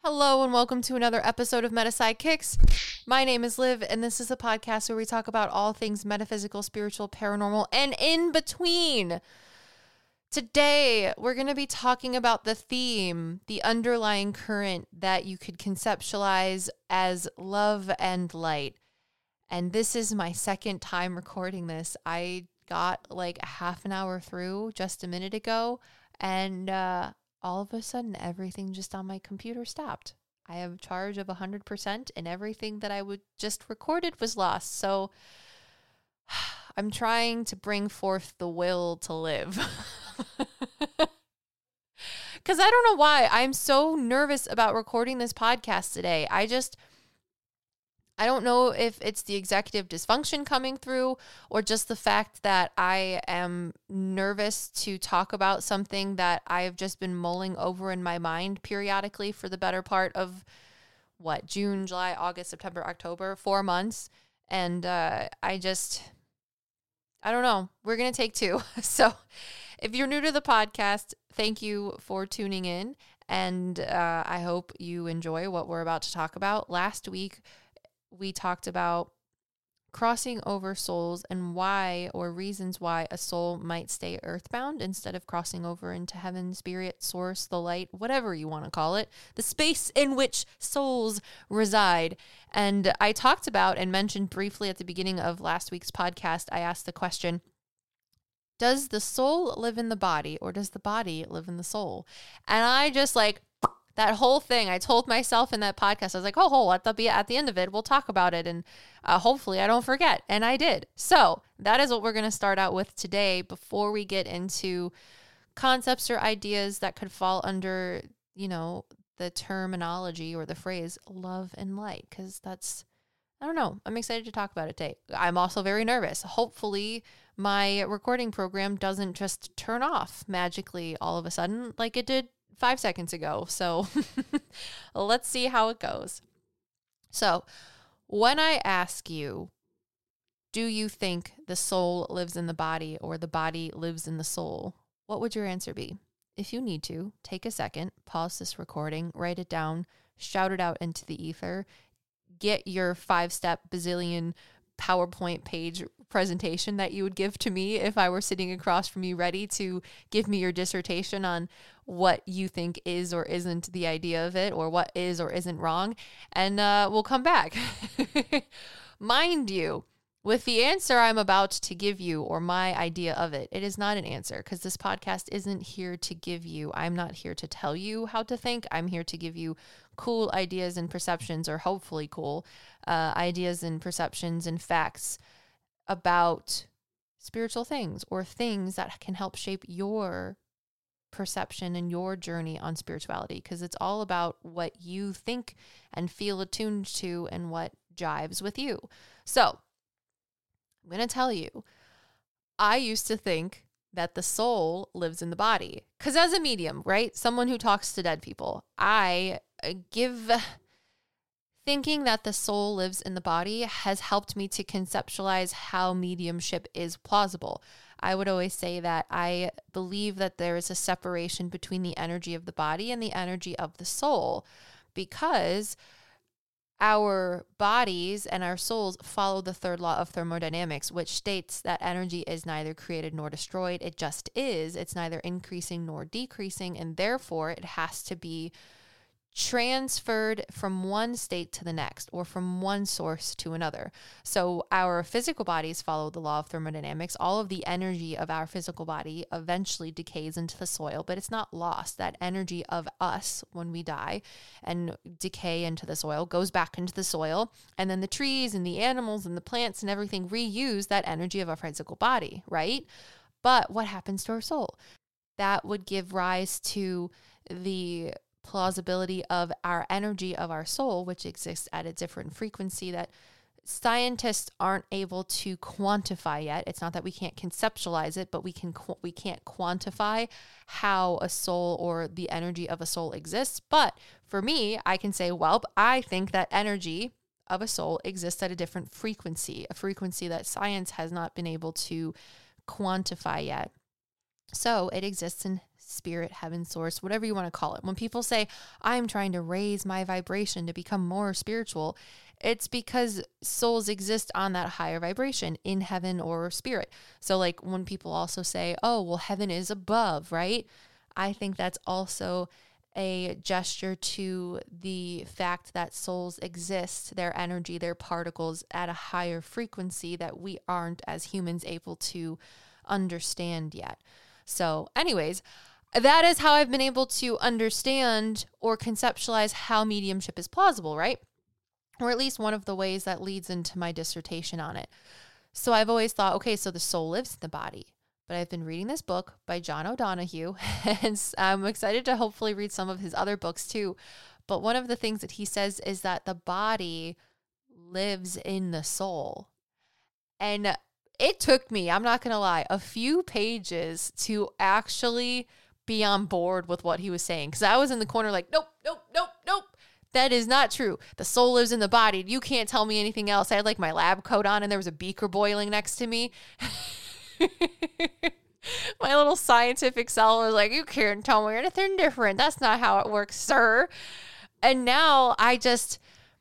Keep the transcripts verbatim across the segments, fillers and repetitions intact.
Hello and welcome to another episode of Meta Sidekicks. My name is Liv, and this is a podcast where we talk about all things metaphysical, spiritual, paranormal, and in between. Today, we're going to be talking about the theme, the underlying current that you could conceptualize as love and light. And this is my second time recording this. I got like a half an hour through just a minute ago, and uh all of a sudden, everything just on my computer stopped. I have a charge of one hundred percent and everything that I would just recorded was lost. So I'm trying to bring forth the will to live. Because I don't know why. I'm so nervous about recording this podcast today. I just... I don't know if it's the executive dysfunction coming through or just the fact that I am nervous to talk about something that I have just been mulling over in my mind periodically for the better part of, what, June, July, August, September, October, four months. And uh, I just, I don't know. We're going to take two. So if you're new to the podcast, thank you for tuning in. And uh, I hope you enjoy what we're about to talk about. Last week, we talked about crossing over souls and why or reasons why a soul might stay earthbound instead of crossing over into heaven, spirit, source, the light, whatever you want to call it, the space in which souls reside. And I talked about and mentioned briefly at the beginning of last week's podcast, I asked the question, does the soul live in the body or does the body live in the soul? And I just like... that whole thing, I told myself in that podcast, I was like, oh, oh at the, at the end of it, we'll talk about it. And uh, hopefully I don't forget. And I did. So that is what we're going to start out with today before we get into concepts or ideas that could fall under, you know, the terminology or the phrase love and light. Because that's, I don't know. I'm excited to talk about it today. I'm also very nervous. Hopefully my recording program doesn't just turn off magically all of a sudden like it did five seconds ago. So let's see how it goes. So when I ask you, do you think the soul lives in the body or the body lives in the soul? What would your answer be? If you need to, take a second, pause this recording, write it down, shout it out into the ether, get your five-step bazillion PowerPoint page presentation that you would give to me if I were sitting across from you ready to give me your dissertation on what you think is or isn't the idea of it or what is or isn't wrong. And uh, we'll come back. Mind you, with the answer I'm about to give you or my idea of it, it is not an answer because this podcast isn't here to give you, I'm not here to tell you how to think. I'm here to give you cool ideas and perceptions, or hopefully cool uh, ideas and perceptions and facts about spiritual things or things that can help shape your perception and your journey on spirituality, because it's all about what you think and feel attuned to and what jives with you. So I'm going to tell you, I used to think that the soul lives in the body because as a medium, right? Someone who talks to dead people, I give... thinking that the soul lives in the body has helped me to conceptualize how mediumship is plausible. I would always say that I believe that there is a separation between the energy of the body and the energy of the soul because our bodies and our souls follow the third law of thermodynamics, which states that energy is neither created nor destroyed. It just is. It's neither increasing nor decreasing, and therefore it has to be transferred from one state to the next or from one source to another. So our physical bodies follow the law of thermodynamics. All of the energy of our physical body eventually decays into the soil, but it's not lost. That energy of us when we die and decay into the soil goes back into the soil. And then the trees and the animals and the plants and everything reuse that energy of our physical body, right? But what happens to our soul? That would give rise to the plausibility of our energy of our soul, which exists at a different frequency that scientists aren't able to quantify yet. It's not that we can't conceptualize it, but we can we can't quantify how a soul or the energy of a soul exists. But for me, I can say, well, I think that energy of a soul exists at a different frequency, a frequency that science has not been able to quantify yet. So it exists in spirit, heaven, source, whatever you want to call it. When people say, I'm trying to raise my vibration to become more spiritual, it's because souls exist on that higher vibration in heaven or spirit. So like when people also say, oh, well, heaven is above, right? I think that's also a gesture to the fact that souls exist, their energy, their particles at a higher frequency that we aren't as humans able to understand yet. So anyways, that is how I've been able to understand or conceptualize how mediumship is plausible, right? Or at least one of the ways that leads into my dissertation on it. So I've always thought, okay, so the soul lives in the body. But I've been reading this book by John O'Donohue, and I'm excited to hopefully read some of his other books too. But one of the things that he says is that the body lives in the soul. And it took me, I'm not going to lie, a few pages to actually be on board with what he was saying. Because I was in the corner like, nope, nope, nope, nope. That is not true. The soul lives in the body. You can't tell me anything else. I had like my lab coat on and there was a beaker boiling next to me. My little scientific self was like, you can't tell me anything different. That's not how it works, sir. And now I just,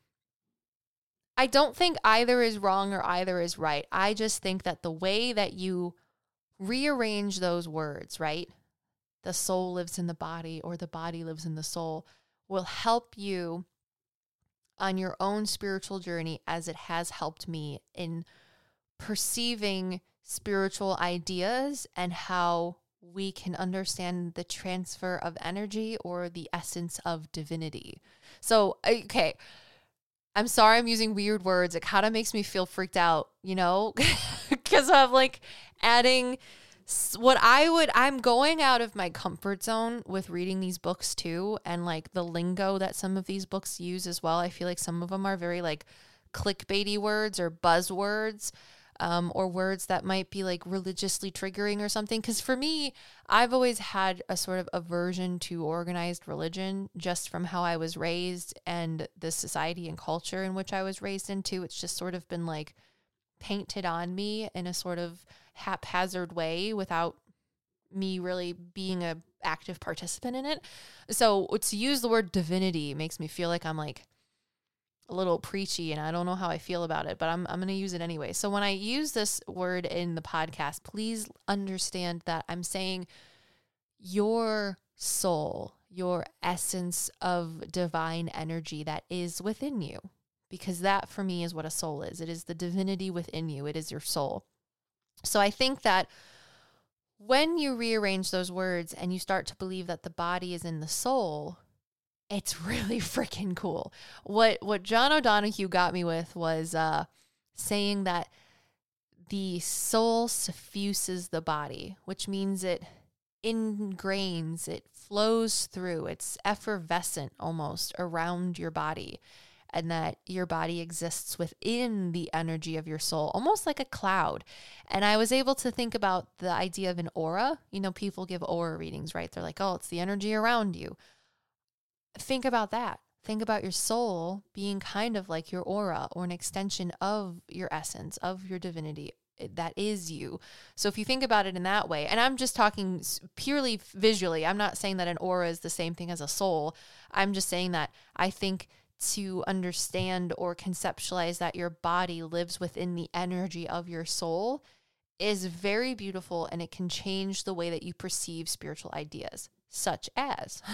I don't think either is wrong or either is right. I just think that the way that you rearrange those words, right? The soul lives in the body or the body lives in the soul will help you on your own spiritual journey as it has helped me in perceiving spiritual ideas and how we can understand the transfer of energy or the essence of divinity. So, okay, I'm sorry I'm using weird words. It kind of makes me feel freaked out, you know, because I'm like adding what I would, I'm going out of my comfort zone with reading these books too. And like the lingo that some of these books use as well. I feel like some of them are very like clickbaity words or buzzwords. Um, or words that might be like religiously triggering or something. Because for me, I've always had a sort of aversion to organized religion just from how I was raised and the society and culture in which I was raised into. It's just sort of been like painted on me in a sort of haphazard way without me really being an active participant in it. So to use the word divinity makes me feel like I'm like a little preachy and I don't know how I feel about it, but I'm I'm going to use it anyway. So when I use this word in the podcast, please understand that I'm saying your soul, your essence of divine energy that is within you, because that for me is what a soul is. It is the divinity within you. It is your soul. So I think that when you rearrange those words and you start to believe that the body is in the soul, it's really freaking cool. What what John O'Donohue got me with was uh, saying that the soul suffuses the body, which means it ingrains, it flows through, it's effervescent almost around your body, and that your body exists within the energy of your soul, almost like a cloud. And I was able to think about the idea of an aura. You know, people give aura readings, right? They're like, oh, it's the energy around you. Think about that. Think about your soul being kind of like your aura or an extension of your essence, of your divinity. That is you. So if you think about it in that way, and I'm just talking purely visually, I'm not saying that an aura is the same thing as a soul. I'm just saying that I think to understand or conceptualize that your body lives within the energy of your soul is very beautiful, and it can change the way that you perceive spiritual ideas, such as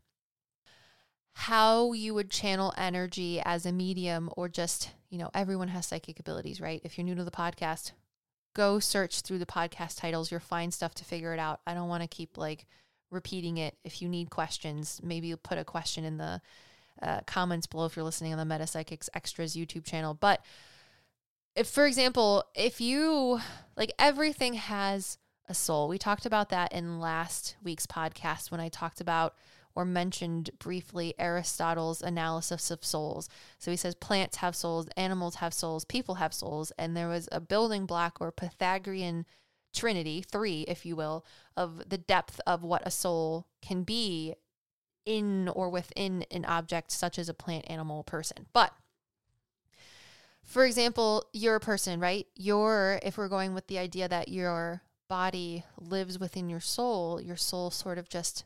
how you would channel energy as a medium, or just, you know, everyone has psychic abilities, right? If you're new to the podcast, go search through the podcast titles. You'll find stuff to figure it out. I don't want to keep like repeating it. If you need questions, maybe you'll put a question in the uh, comments below if you're listening on the Metapsychics Extras YouTube channel. But if, for example, if you, like, everything has a soul. We talked about that in last week's podcast when I talked about or mentioned briefly Aristotle's analysis of souls. So he says plants have souls, animals have souls, people have souls, and there was a building block or Pythagorean trinity, three, if you will, of the depth of what a soul can be in or within an object such as a plant, animal, person. But for example, you're a person, right? You're, if we're going with the idea that your body lives within your soul, your soul sort of just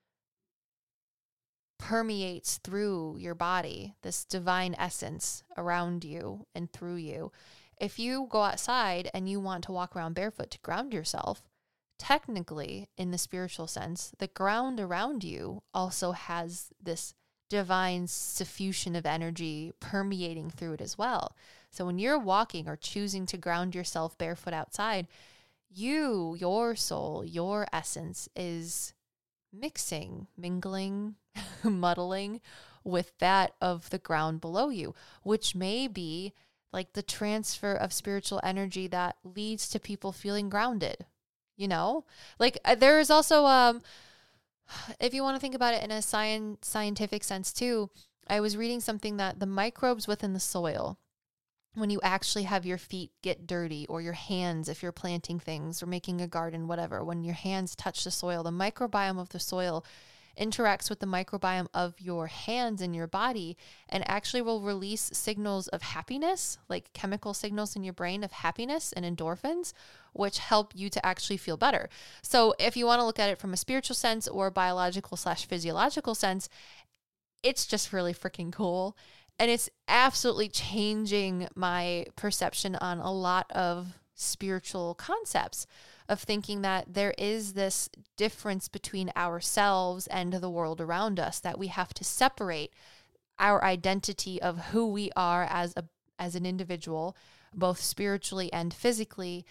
permeates through your body, this divine essence around you and through you. If you go outside and you want to walk around barefoot to ground yourself, technically, in the spiritual sense, the ground around you also has this divine suffusion of energy permeating through it as well. So when you're walking or choosing to ground yourself barefoot outside, you, your soul, your essence is mixing, mingling, muddling with that of the ground below you, which may be like the transfer of spiritual energy that leads to people feeling grounded. You know, like there is also, um, if you want to think about it in a science, scientific sense too, I was reading something that the microbes within the soil, when you actually have your feet get dirty, or your hands, if you're planting things or making a garden, whatever, when your hands touch the soil, the microbiome of the soil interacts with the microbiome of your hands and your body, and actually will release signals of happiness, like chemical signals in your brain of happiness and endorphins, which help you to actually feel better. So if you want to look at it from a spiritual sense or biological slash physiological sense, it's just really freaking cool. And it's absolutely changing my perception on a lot of spiritual concepts, of thinking that there is this difference between ourselves and the world around us, that we have to separate our identity of who we are as a as an individual, both spiritually and physically,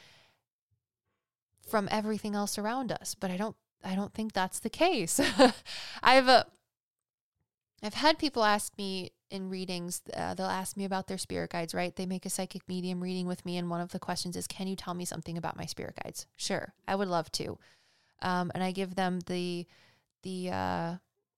from everything else around us. But I don't I don't think that's the case. I've uh, I've had people ask me in readings, uh, they'll ask me about their spirit guides, right? They make a psychic medium reading with me, and one of the questions is, can you tell me something about my spirit guides? Sure, I would love to. Um, and I give them the, the uh,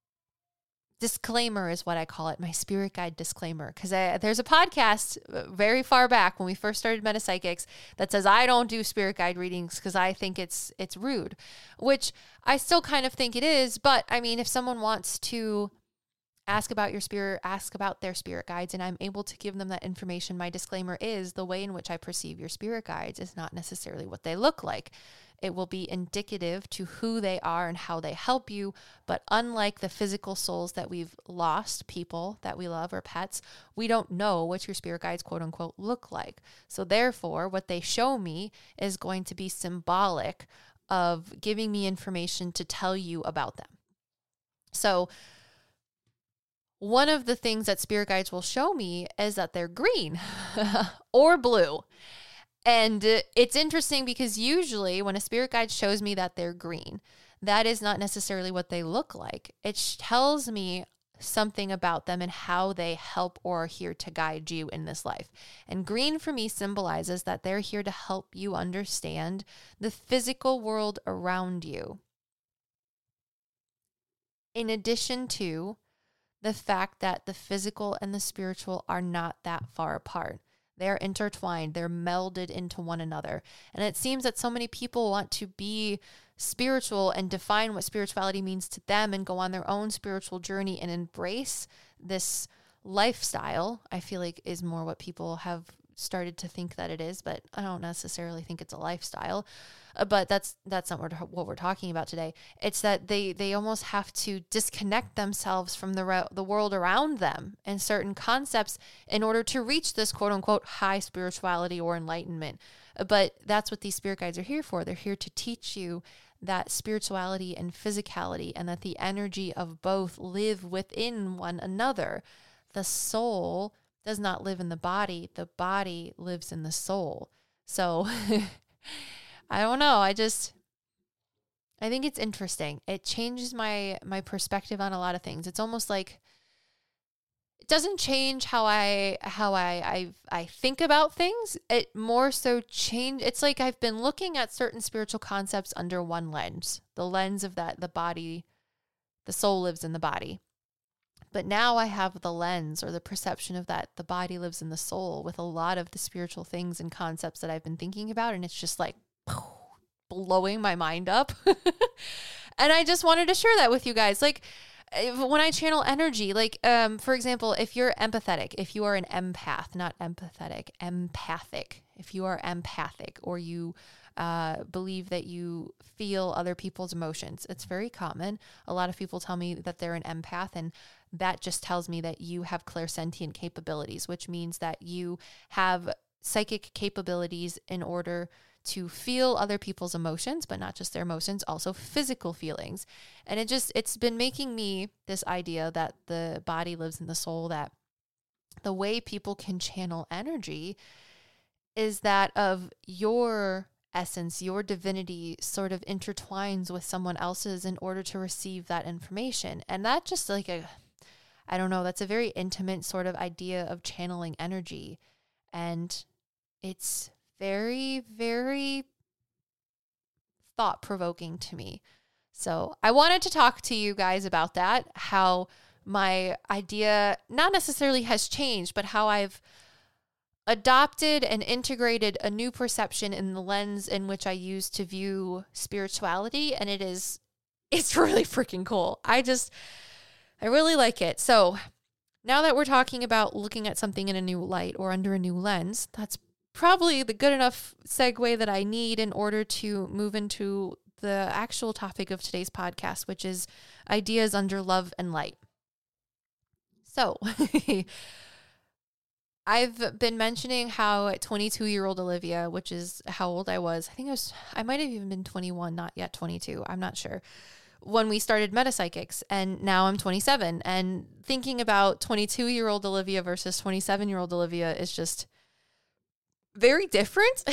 disclaimer is what I call it, my spirit guide disclaimer. Because there's a podcast very far back when we first started Metapsychics that says I don't do spirit guide readings because I think it's it's rude, which I still kind of think it is. But I mean, if someone wants to ask about your spirit, ask about their spirit guides, and I'm able to give them that information, my disclaimer is the way in which I perceive your spirit guides is not necessarily what they look like. It will be indicative to who they are and how they help you. But unlike the physical souls that we've lost, people that we love or pets, we don't know what your spirit guides, quote unquote, look like. So therefore, what they show me is going to be symbolic of giving me information to tell you about them. So one of the things that spirit guides will show me is that they're green or blue. And it's interesting because usually when a spirit guide shows me that they're green, that is not necessarily what they look like. It tells me something about them and how they help or are here to guide you in this life. And green for me symbolizes that they're here to help you understand the physical world around you. In addition to the fact that the physical and the spiritual are not that far apart. They're intertwined. They're melded into one another. And it seems that so many people want to be spiritual and define what spirituality means to them and go on their own spiritual journey and embrace this lifestyle, I feel like is more what people have started to think that it is, but I don't necessarily think it's a lifestyle. Uh, but that's that's not what, what we're talking about today. It's that they they almost have to disconnect themselves from the re- the world around them and certain concepts in order to reach this quote unquote high spirituality or enlightenment. Uh, but that's what these spirit guides are here for. They're here to teach you that spirituality and physicality and that the energy of both live within one another. The soul does not live in the body. The body lives in the soul. So I don't know. I just, I think it's interesting. It changes my, my perspective on a lot of things. It's almost like, it doesn't change how I, how I, I, I think about things. It more so change. It's like I've been looking at certain spiritual concepts under one lens, the lens of that the body, the soul lives in the body. But now I have the lens or the perception of that the body lives in the soul with a lot of the spiritual things and concepts that I've been thinking about. And it's just like blowing my mind up. And I just wanted to share that with you guys. Like when I channel energy, like, um, for example, if you're empathetic, if you are an empath, not empathetic, empathic, if you are empathic or you uh, believe that you feel other people's emotions. It's very common. A lot of people tell me that they're an empath, and that just tells me that you have clairsentient capabilities, which means that you have psychic capabilities in order to feel other people's emotions, but not just their emotions, also physical feelings. And it just, it's been making me this idea that the body lives in the soul, that the way people can channel energy is that of your essence, your divinity sort of intertwines with someone else's in order to receive that information. And that just like a, I don't know, that's a very intimate sort of idea of channeling energy. And it's very, very thought-provoking to me. So I wanted to talk to you guys about that, how my idea not necessarily has changed, but how I've adopted and integrated a new perception in the lens in which I use to view spirituality. And it is, it's really freaking cool. I just, I really like it. So now that we're talking about looking at something in a new light or under a new lens, that's probably the good enough segue that I need in order to move into the actual topic of today's podcast, which is ideas under love and light. So I've been mentioning how twenty-two-year-old Olivia, which is how old I was, I think I was, I might have even been twenty-one, not yet twenty-two, I'm not sure, when we started Metapsychics, and now I'm twenty-seven, and thinking about twenty-two-year-old Olivia versus twenty-seven-year-old Olivia is just very different.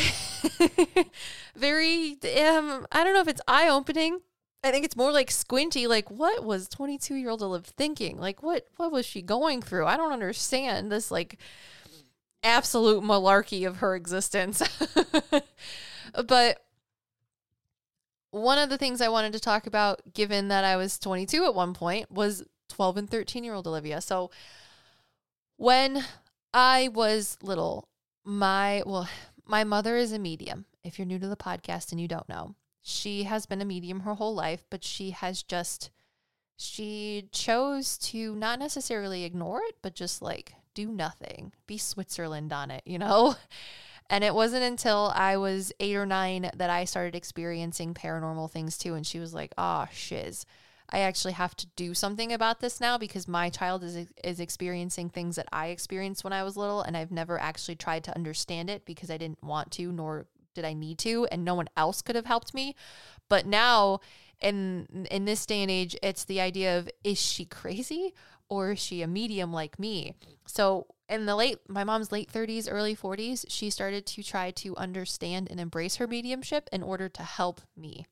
Very, um, I don't know if it's eye-opening. I think it's more like squinty, like what was twenty-two-year-old Olivia thinking? Like what, what was she going through? I don't understand this like absolute malarkey of her existence. But one of the things I wanted to talk about, given that I was twenty-two at one point, was twelve and thirteen-year-old Olivia. So when I was little, my, well, my mother is a medium. If you're new to the podcast and you don't know, she has been a medium her whole life, but she has just, she chose to not necessarily ignore it, but just like do nothing, be Switzerland on it, you know? And it wasn't until I was eight or nine that I started experiencing paranormal things too. And she was like, ah, oh, shiz, I actually have to do something about this now because my child is is experiencing things that I experienced when I was little. And I've never actually tried to understand it because I didn't want to, nor did I need to, and no one else could have helped me. But now in, in this day and age, it's the idea of, is she crazy or is she a medium like me? So in the late, my mom's late thirties, early forties, she started to try to understand and embrace her mediumship in order to help me.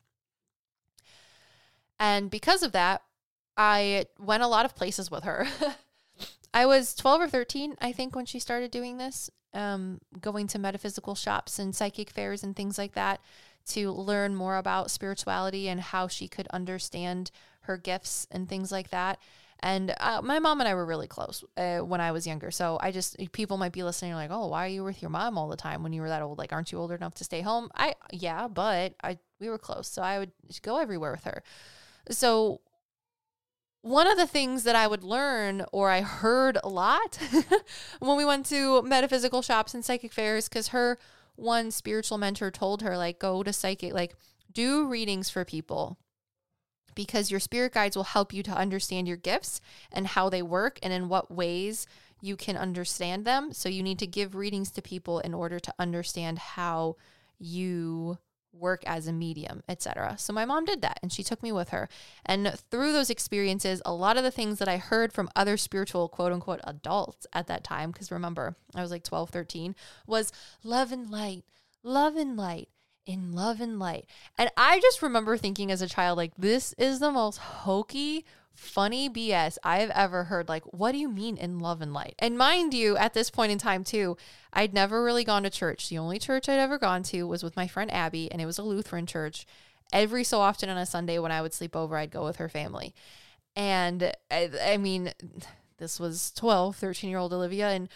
And because of that, I went a lot of places with her. I was twelve or thirteen, I think, when she started doing this, um, going to metaphysical shops and psychic fairs and things like that to learn more about spirituality and how she could understand her gifts and things like that. And uh, my mom and I were really close uh, when I was younger. So I just, people might be listening like, oh, why are you with your mom all the time when you were that old? Like, aren't you old enough to stay home? I, yeah, but I, we were close. So I would go everywhere with her. So one of the things that I would learn, or I heard a lot when we went to metaphysical shops and psychic fairs, because her one spiritual mentor told her, like, go to psychic, like, do readings for people, because your spirit guides will help you to understand your gifts and how they work and in what ways you can understand them. So you need to give readings to people in order to understand how you work as a medium, et cetera. So my mom did that and she took me with her. And through those experiences, a lot of the things that I heard from other spiritual quote unquote adults at that time, because remember, I was like twelve, thirteen, was love and light, love and light, in love and light. And I just remember thinking as a child, like, this is the most hokey, funny B S I've ever heard. Like, what do you mean in love and light? And mind you, at this point in time too, I'd never really gone to church. The only church I'd ever gone to was with my friend Abby, and it was a Lutheran church. Every so often on a Sunday when I would sleep over, I'd go with her family. And I, I mean, this was twelve, thirteen-year-old Olivia, and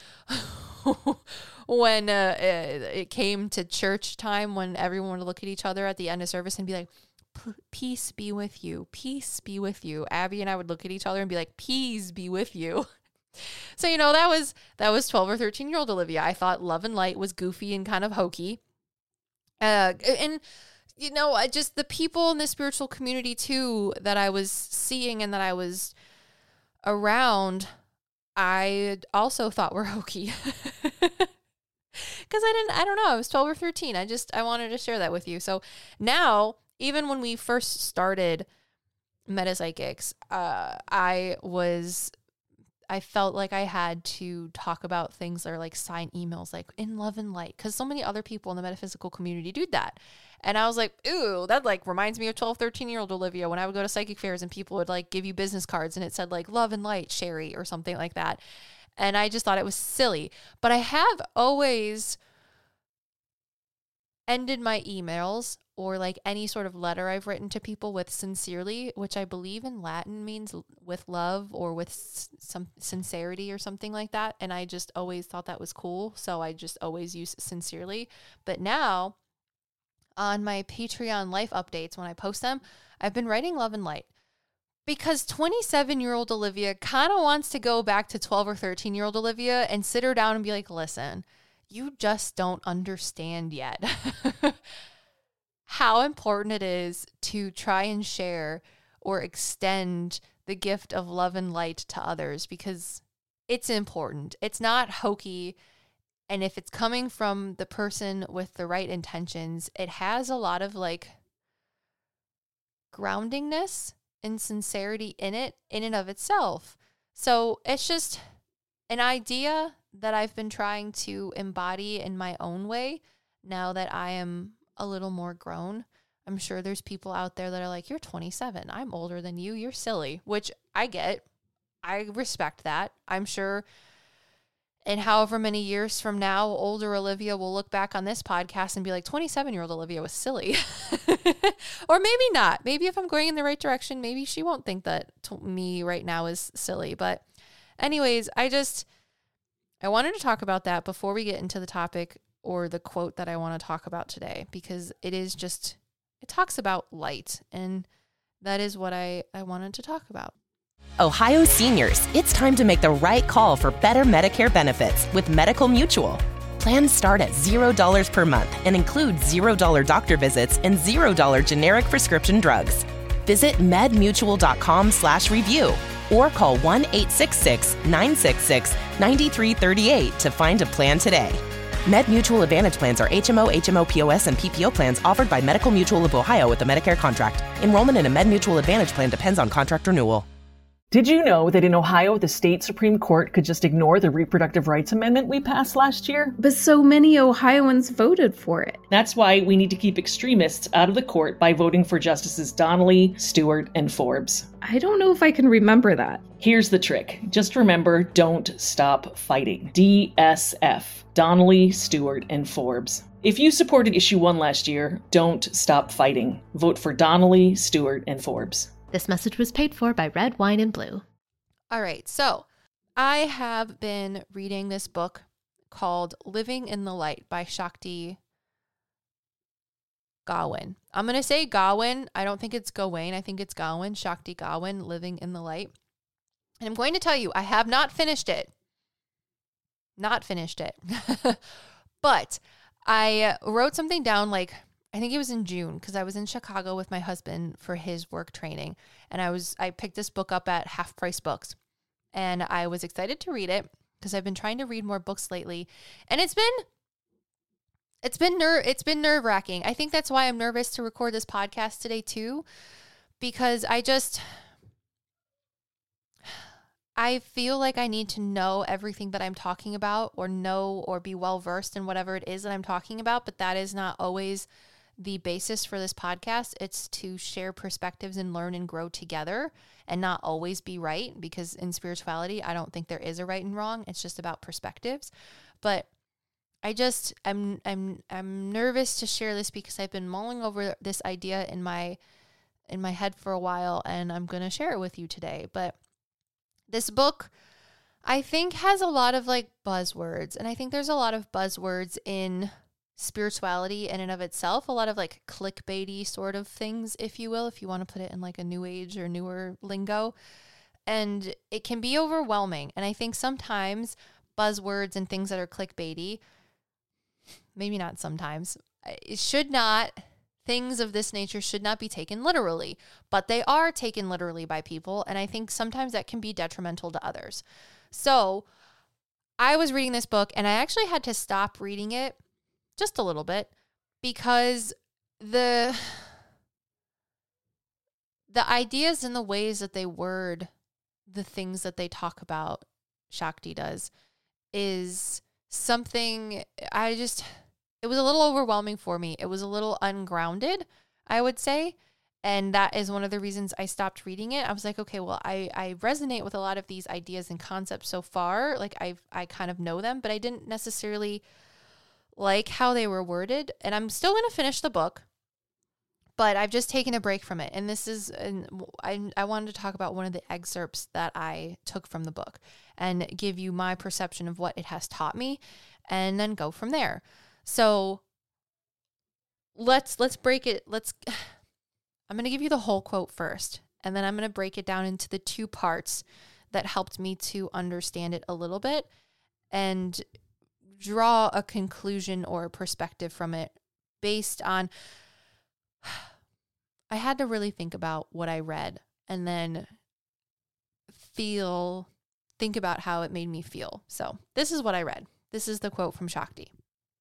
when uh, it came to church time, when everyone would look at each other at the end of service and be like, peace be with you, peace be with you. Abby and I would look at each other and be like, peace be with you. So, you know, that was, that was twelve or thirteen year old Olivia. I thought love and light was goofy and kind of hokey. Uh, and, you know, I just the people in the spiritual community too that I was seeing and that I was around, I also thought were hokey. Because I didn't, I don't know, I was twelve or thirteen. I just, I wanted to share that with you. So now, even when we first started Metapsychics, uh, I was, I felt like I had to talk about things that are like sign emails, like in love and light, because so many other people in the metaphysical community do that. And I was like, ooh, that like reminds me of twelve, thirteen year old Olivia when I would go to psychic fairs and people would like give you business cards and it said like love and light, Sherry, or something like that. And I just thought it was silly. But I have always ended my emails or like any sort of letter I've written to people with sincerely, which I believe in Latin means with love or with s- some sincerity or something like that. And I just always thought that was cool. So I just always use sincerely. But now on my Patreon life updates, when I post them, I've been writing love and light. Because twenty-seven-year-old Olivia kind of wants to go back to twelve or thirteen-year-old Olivia and sit her down and be like, listen, you just don't understand yet how important it is to try and share or extend the gift of love and light to others, because it's important. It's not hokey. And if it's coming from the person with the right intentions, it has a lot of like groundingness and sincerity in it, in and of itself. So it's just an idea that I've been trying to embody in my own way now that I am a little more grown. I'm sure there's people out there that are like, you're twenty-seven. I'm older than you. You're silly, which I get. I respect that. I'm sure in however many years from now, older Olivia will look back on this podcast and be like, twenty-seven-year-old Olivia was silly. Or maybe not. Maybe if I'm going in the right direction, maybe she won't think that to me right now is silly. But anyways, I just, I wanted to talk about that before we get into the topic or the quote that I want to talk about today, because it is just, it talks about light. And that is what I, I wanted to talk about. Ohio seniors, it's time to make the right call for better Medicare benefits with Medical Mutual. Plans start at zero dollars per month and include zero dollars doctor visits and zero dollars generic prescription drugs. Visit medmutual.com slash review or call one eight six six, nine six six, nine three three eight to find a plan today. MedMutual Advantage plans are H M O, H M O, P O S, and P P O plans offered by Medical Mutual of Ohio with a Medicare contract. Enrollment in a MedMutual Advantage plan depends on contract renewal. Did you know that in Ohio, the state Supreme Court could just ignore the reproductive rights amendment we passed last year? But so many Ohioans voted for it. That's why we need to keep extremists out of the court by voting for Justices Donnelly, Stewart, and Forbes. I don't know if I can remember that. Here's the trick. Just remember, don't stop fighting. D S F. Donnelly, Stewart, and Forbes. If you supported issue one last year, don't stop fighting. Vote for Donnelly, Stewart, and Forbes. This message was paid for by Red Wine and Blue. All right, so I have been reading this book called Living in the Light by Shakti Gawain. I'm going to say Gawain. I don't think it's Gawain. I think it's Gawain. Shakti Gawain, Living in the Light. And I'm going to tell you, I have not finished it. Not finished it. But I wrote something down like, I think it was in June, because I was in Chicago with my husband for his work training. And I was I picked this book up at Half Price Books. And I was excited to read it because I've been trying to read more books lately. And it's been it's been ner- it's been nerve-wracking. I think that's why I'm nervous to record this podcast today too, because I just I feel like I need to know everything that I'm talking about, or know or be well versed in whatever it is that I'm talking about, but that is not always the basis for this podcast. It's to share perspectives and learn and grow together and not always be right, because in spirituality, I don't think there is a right and wrong. It's just about perspectives. But I just, I'm, I'm, I'm nervous to share this because I've been mulling over this idea in my, in my head for a while, and I'm going to share it with you today. But this book, I think, has a lot of like buzzwords, and I think there's a lot of buzzwords in spirituality in and of itself, a lot of like clickbaity sort of things, if you will, if you want to put it in like a new age or newer lingo. And it can be overwhelming. And I think sometimes buzzwords and things that are clickbaity, maybe not sometimes, it should not, things of this nature should not be taken literally, but they are taken literally by people. And I think sometimes that can be detrimental to others. So I was reading this book and I actually had to stop reading it just a little bit because the, the ideas and the ways that they word the things that they talk about, Shakti does, is something I just, it was a little overwhelming for me. It was a little ungrounded, I would say. And that is one of the reasons I stopped reading it. I was like, okay, well, I, I resonate with a lot of these ideas and concepts so far. Like I I kind of know them, but I didn't necessarily like how they were worded. And I'm still going to finish the book, but I've just taken a break from it. And this is, and I, I wanted to talk about one of the excerpts that I took from the book and give you my perception of what it has taught me and then go from there. So let's, let's break it. Let's, I'm going to give you the whole quote first, and then I'm going to break it down into the two parts that helped me to understand it a little bit and draw a conclusion or a perspective from it based on, I had to really think about what I read and then feel, think about how it made me feel. So this is what I read. This is the quote from Shakti.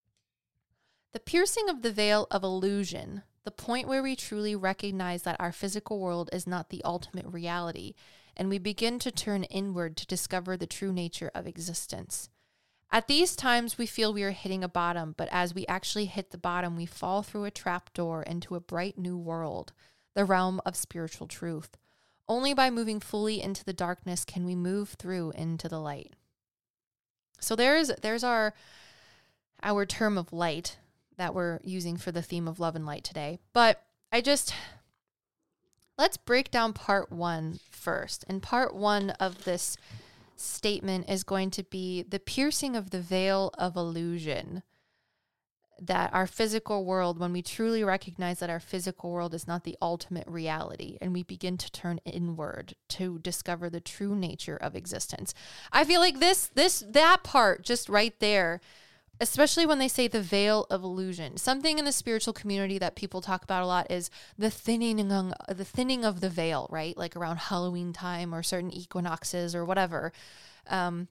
The piercing of the veil of illusion, the point where we truly recognize that our physical world is not the ultimate reality, and we begin to turn inward to discover the true nature of existence. At these times, we feel we are hitting a bottom, but as we actually hit the bottom, we fall through a trap door into a bright new world, the realm of spiritual truth. Only by moving fully into the darkness can we move through into the light. So there's there's our our term of light that we're using for the theme of love and light today. But I just, let's break down part one first. And part one of this statement is going to be the piercing of the veil of illusion, that our physical world, when we truly recognize that our physical world is not the ultimate reality, and we begin to turn inward to discover the true nature of existence. I feel like this, this, that part just right there, especially when they say the veil of illusion, something in the spiritual community that people talk about a lot is the thinning, the thinning of the veil, right? Like around Halloween time or certain equinoxes or whatever. Um,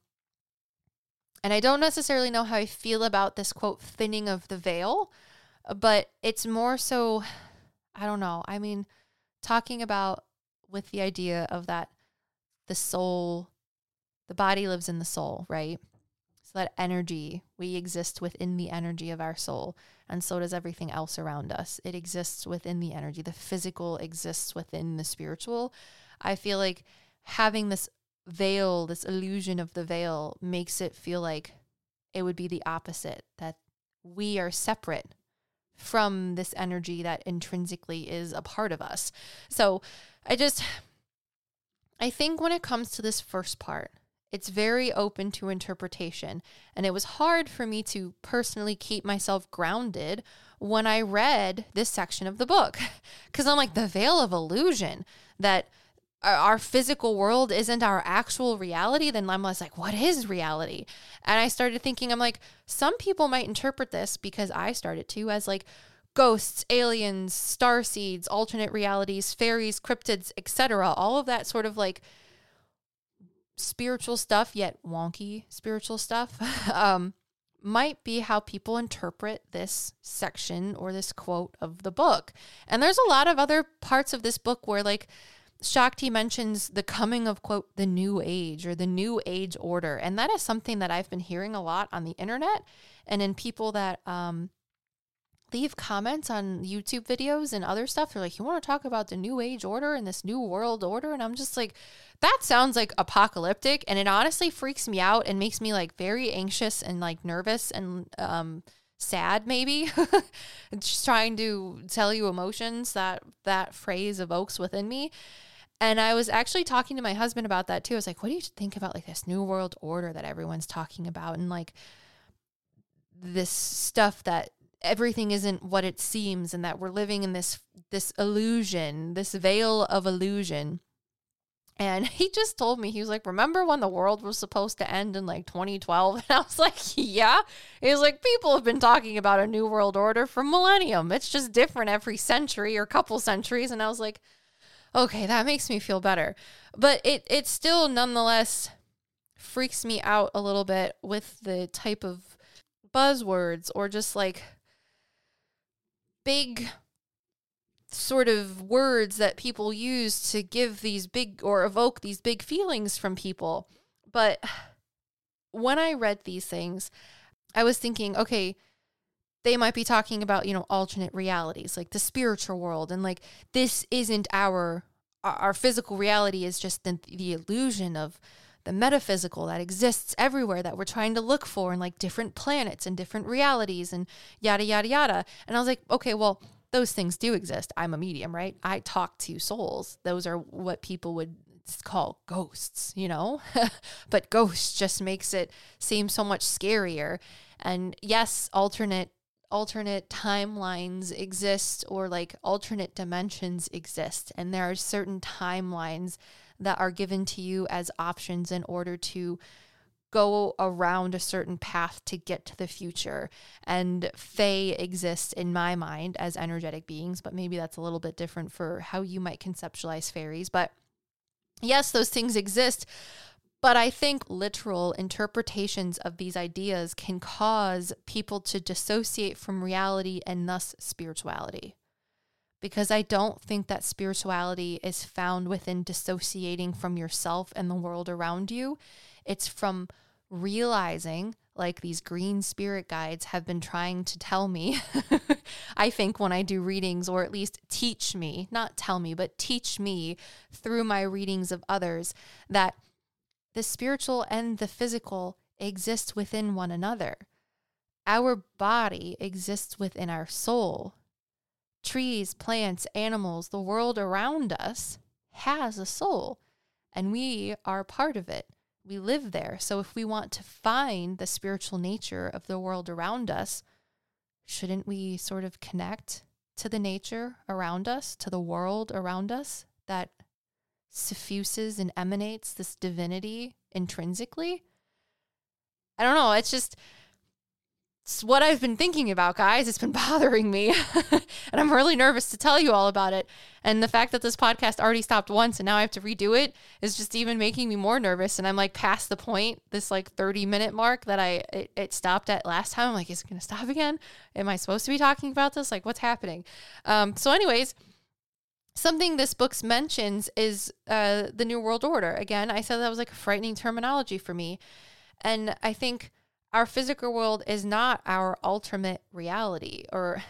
and I don't necessarily know how I feel about this quote, thinning of the veil, but it's more so, I don't know. I mean, talking about with the idea of that the soul, the body lives in the soul, right? So that energy, we exist within the energy of our soul, and so does everything else around us. It exists within the energy. The physical exists within the spiritual. I feel like having this veil, this illusion of the veil, makes it feel like it would be the opposite, that we are separate from this energy that intrinsically is a part of us. So I just, I think when it comes to this first part, it's very open to interpretation. And it was hard for me to personally keep myself grounded when I read this section of the book. Because I'm like, the veil of illusion, that our physical world isn't our actual reality. Then I'm like, what is reality? And I started thinking, I'm like, some people might interpret this, because I started to, as like ghosts, aliens, starseeds, alternate realities, fairies, cryptids, et cetera. All of that sort of like spiritual stuff, yet wonky spiritual stuff, um, might be how people interpret this section or this quote of the book. And there's a lot of other parts of this book where like Shakti mentions the coming of, quote, the new age or the new age order. And that is something that I've been hearing a lot on the internet and in people that um, leave comments on YouTube videos and other stuff. They're like, you want to talk about the new age order and this new world order? And I'm just like, that sounds like apocalyptic. And it honestly freaks me out and makes me like very anxious and like nervous and um, sad, maybe. Just trying to tell you emotions that that phrase evokes within me. And I was actually talking to my husband about that too. I was like, what do you think about like this new world order that everyone's talking about? And like this stuff that everything isn't what it seems, and that we're living in this this illusion, this veil of illusion. And he just told me, he was like, remember when the world was supposed to end in like twenty twelve? And I was like, yeah. He was like, people have been talking about a new world order for millennium. It's just different every century or couple centuries. And I was like, okay, that makes me feel better. But it it still nonetheless freaks me out a little bit with the type of buzzwords or just like big sort of words that people use to give these big or evoke these big feelings from people. But when I read these things, I was thinking, okay, they might be talking about, you know, alternate realities, like the spiritual world. And like, this isn't our, our physical reality is just the, the illusion of the metaphysical that exists everywhere that we're trying to look for in like different planets and different realities and yada, yada, yada. And I was like, okay, well, those things do exist. I'm a medium, right? I talk to souls. Those are what people would call ghosts, you know? But ghosts just makes it seem so much scarier. And yes, alternate alternate timelines exist, or like alternate dimensions exist. And there are certain timelines that are given to you as options in order to go around a certain path to get to the future. And Fae exist in my mind as energetic beings, but maybe that's a little bit different for how you might conceptualize fairies. But yes, those things exist. But I think literal interpretations of these ideas can cause people to dissociate from reality and thus spirituality. Because I don't think that spirituality is found within dissociating from yourself and the world around you. It's from realizing, like these green spirit guides have been trying to tell me, I think when I do readings, or at least teach me, not tell me, but teach me through my readings of others, that the spiritual and the physical exist within one another. Our body exists within our soul. Trees, plants, animals, the world around us has a soul, and we are part of it. We live there. So if we want to find the spiritual nature of the world around us, shouldn't we sort of connect to the nature around us, to the world around us that suffuses and emanates this divinity intrinsically? I don't know. It's just, it's what I've been thinking about, guys. It's been bothering me. And I'm really nervous to tell you all about it. And the fact that this podcast already stopped once and now I have to redo it is just even making me more nervous. And I'm like past the point, this like thirty minute mark that I it, it stopped at last time. I'm like, is it going to stop again? Am I supposed to be talking about this? Like, what's happening? Um, so anyways, something this book mentions is uh, the New World Order. Again, I said that was like a frightening terminology for me. And I think our physical world is not our ultimate reality. Or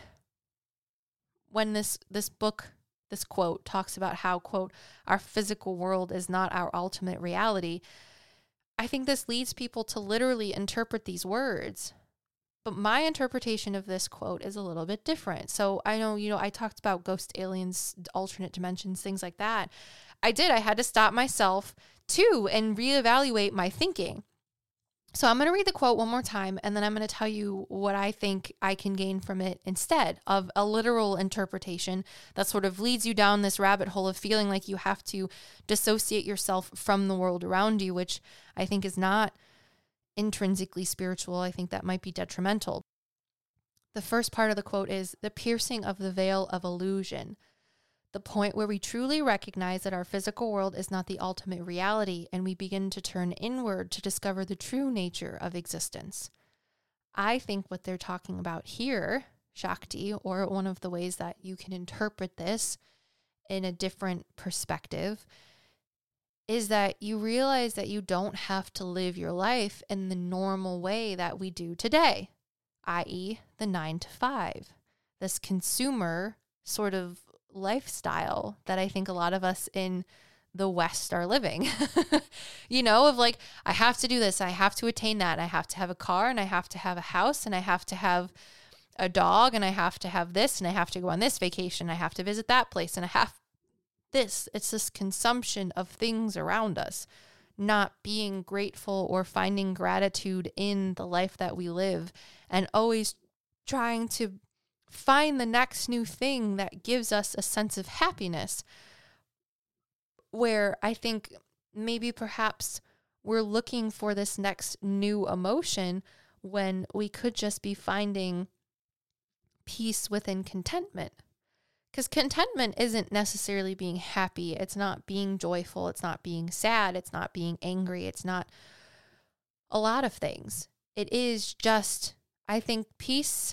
when this this book, this quote talks about how, quote, our physical world is not our ultimate reality, I think this leads people to literally interpret these words. But my interpretation of this quote is a little bit different. So I know, you know, I talked about ghost aliens, alternate dimensions, things like that. I did. I had to stop myself too and reevaluate my thinking. So I'm going to read the quote one more time, and then I'm going to tell you what I think I can gain from it instead of a literal interpretation that sort of leads you down this rabbit hole of feeling like you have to dissociate yourself from the world around you, which I think is not intrinsically spiritual. I think that might be detrimental. The first part of the quote is the piercing of the veil of illusion, the point where we truly recognize that our physical world is not the ultimate reality, and we begin to turn inward to discover the true nature of existence. I think what they're talking about here, Shakti, or one of the ways that you can interpret this in a different perspective, is that you realize that you don't have to live your life in the normal way that we do today, that is the nine to five, this consumer sort of lifestyle that I think a lot of us in the West are living, you know, of like, I have to do this, I have to attain that, I have to have a car, and I have to have a house, and I have to have a dog, and I have to have this, and I have to go on this vacation, I have to visit that place, and I have this. It's this consumption of things around us, not being grateful or finding gratitude in the life that we live, and always trying to find the next new thing that gives us a sense of happiness. where I think maybe perhaps we're looking for this next new emotion when we could just be finding peace within contentment. Because contentment isn't necessarily being happy. It's not being joyful. It's not being sad. It's not being angry. It's not a lot of things. It is just, I think peace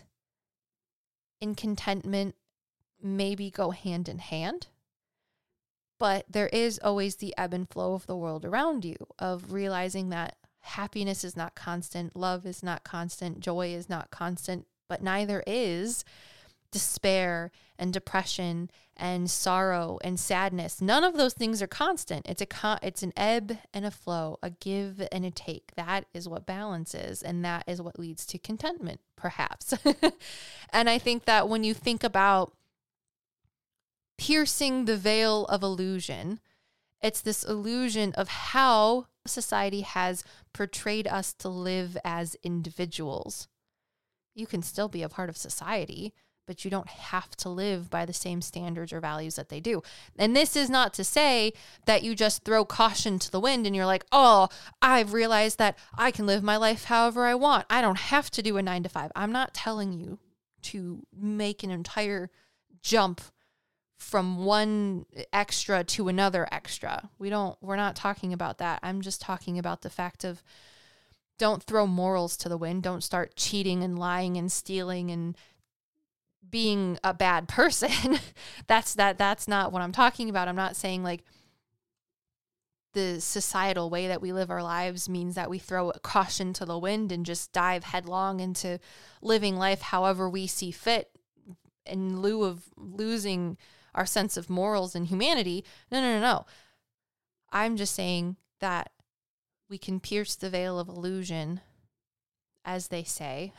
and contentment maybe go hand in hand. But there is always the ebb and flow of the world around you, of realizing that happiness is not constant, love is not constant, joy is not constant, but neither is despair and depression and sorrow and sadness. None of those things are constant. It's a con- it's an ebb and a flow, a give and a take. That is what balance is, and that is what leads to contentment, perhaps. And I think that when you think about piercing the veil of illusion, it's this illusion of how society has portrayed us to live as individuals. You can still be a part of society, but you don't have to live by the same standards or values that they do. And this is not to say that you just throw caution to the wind and you're like, oh, I've realized that I can live my life however I want. I don't have to do a nine to five. I'm not telling you to make an entire jump from one extra to another extra. We don't, we're not talking about that. I'm just talking about the fact of don't throw morals to the wind. Don't start cheating and lying and stealing and being a bad person. that's that that's not what I'm talking about. I'm not saying like the societal way that we live our lives means that we throw caution to the wind and just dive headlong into living life however we see fit in lieu of losing our sense of morals and humanity. No, no, no, no. I'm just saying that we can pierce the veil of illusion, as they say,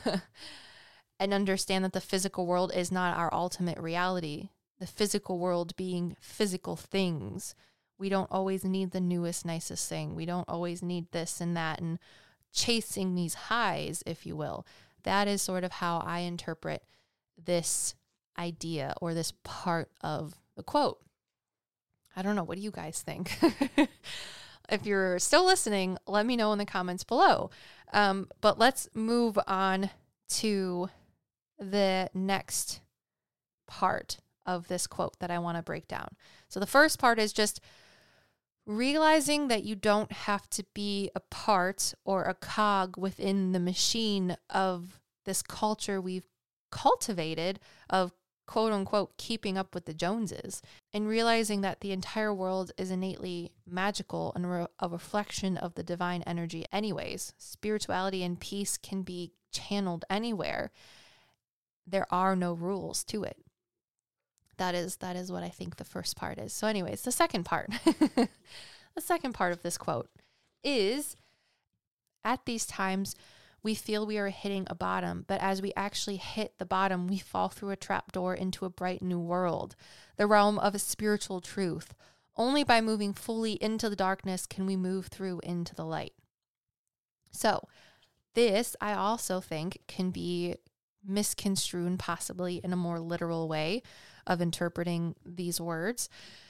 and understand that the physical world is not our ultimate reality. The physical world being physical things. We don't always need the newest, nicest thing. We don't always need this and that and chasing these highs, if you will. That is sort of how I interpret this idea or this part of the quote. I don't know. What do you guys think? If you're still listening, let me know in the comments below. Um, but let's move on to the next part of this quote that I want to break down. So the first part is just realizing that you don't have to be a part or a cog within the machine of this culture we've cultivated of quote unquote keeping up with the Joneses, and realizing that the entire world is innately magical and re- a reflection of the divine energy anyways. Spirituality and peace can be channeled anywhere. There are no rules to it. That is that is what I think the first part is. So anyways, the second part, the second part of this quote is, at these times, we feel we are hitting a bottom, but as we actually hit the bottom, we fall through a trapdoor into a bright new world, the realm of a spiritual truth. Only by moving fully into the darkness can we move through into the light. So this, I also think, can be misconstrued possibly in a more literal way of interpreting these words,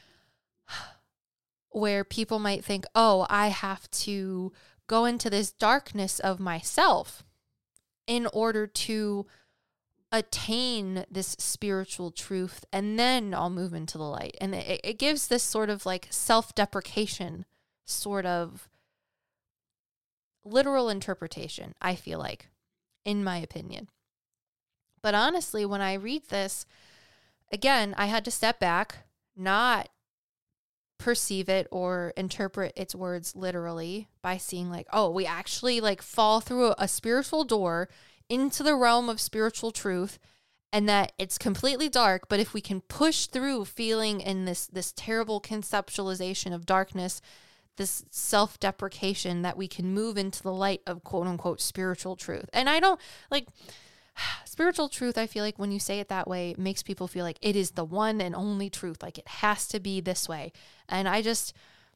where people might think, oh, I have to go into this darkness of myself in order to attain this spiritual truth, and then I'll move into the light. And it, it gives this sort of like self-deprecation sort of literal interpretation, I feel like, in my opinion. But honestly, when I read this, again, I had to step back, not perceive it or interpret its words literally by seeing like, oh, we actually like fall through a, a spiritual door into the realm of spiritual truth, and that it's completely dark, but if we can push through feeling in this this terrible conceptualization of darkness, this self-deprecation, that we can move into the light of quote unquote spiritual truth. And I don't like spiritual truth. I feel like when you say it that way, it makes people feel like it is the one and only truth. Like it has to be this way. And I just,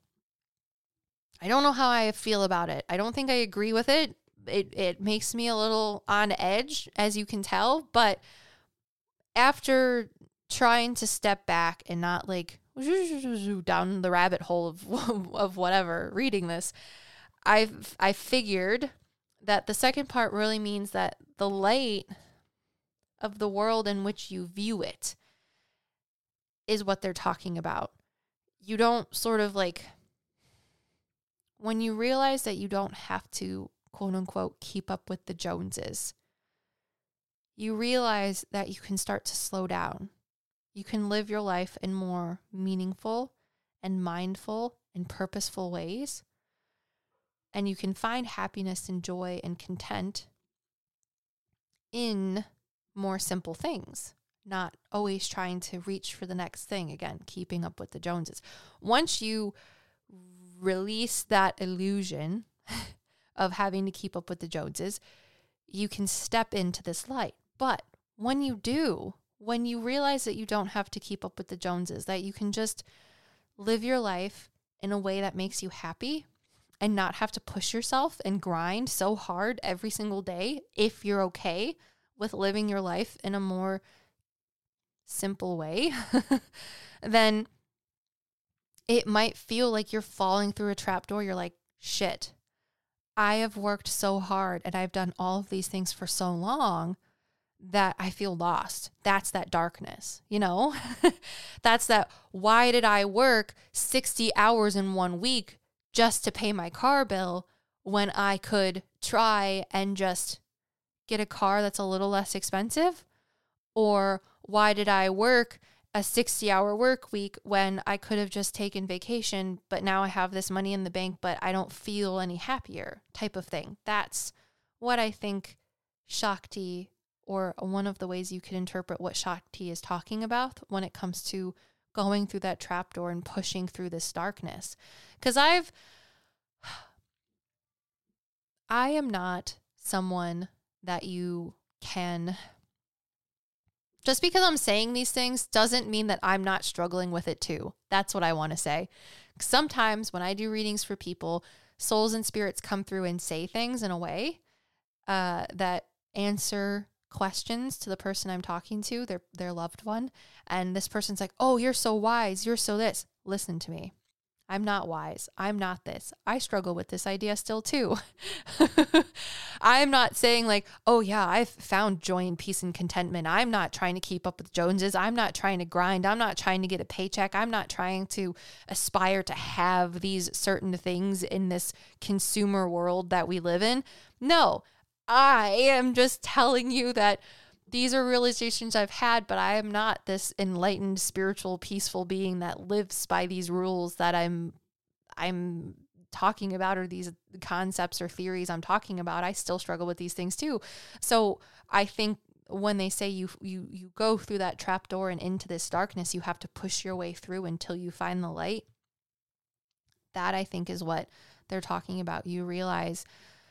I don't know how I feel about it. I don't think I agree with it. It it makes me a little on edge, as you can tell. But after trying to step back and not like down the rabbit hole of of whatever reading this, I've I figured that the second part really means that the light of the world in which you view it is what they're talking about. You don't sort of like, when you realize that you don't have to, quote unquote, keep up with the Joneses, you realize that you can start to slow down. You can live your life in more meaningful and mindful and purposeful ways. And you can find happiness and joy and content in more simple things, not always trying to reach for the next thing. Again, keeping up with the Joneses. Once you release that illusion of having to keep up with the Joneses, you can step into this light. But when you do, when you realize that you don't have to keep up with the Joneses, that you can just live your life in a way that makes you happy and not have to push yourself and grind so hard every single day, if you're okay with living your life in a more simple way, then it might feel like you're falling through a trapdoor. You're like, shit, I have worked so hard and I've done all of these things for so long that I feel lost. That's that darkness, you know? That's that, why did I work sixty hours in one week just to pay my car bill when I could try and just get a car that's a little less expensive? Or why did I work a sixty hour work week when I could have just taken vacation, but now I have this money in the bank, but I don't feel any happier, type of thing. That's what I think Shakti, or one of the ways you could interpret what Shakti is talking about when it comes to going through that trapdoor and pushing through this darkness. Because I've, I am not someone that you can, just because I'm saying these things doesn't mean that I'm not struggling with it too. That's what I want to say. Sometimes when I do readings for people, souls and spirits come through and say things in a way uh, that answer questions to the person I'm talking to, their their loved one. And this person's like, oh, you're so wise. You're so this. Listen to me. I'm not wise. I'm not this. I struggle with this idea still too. I'm not saying like, oh yeah, I've found joy and peace and contentment. I'm not trying to keep up with Joneses. I'm not trying to grind. I'm not trying to get a paycheck. I'm not trying to aspire to have these certain things in this consumer world that we live in. No, I am just telling you that these are realizations I've had, but I am not this enlightened, spiritual, peaceful being that lives by these rules that I'm I'm talking about, or these concepts or theories I'm talking about. I still struggle with these things too. So I think when they say you you you go through that trapdoor and into this darkness, you have to push your way through until you find the light. That, I think, is what they're talking about. You realize,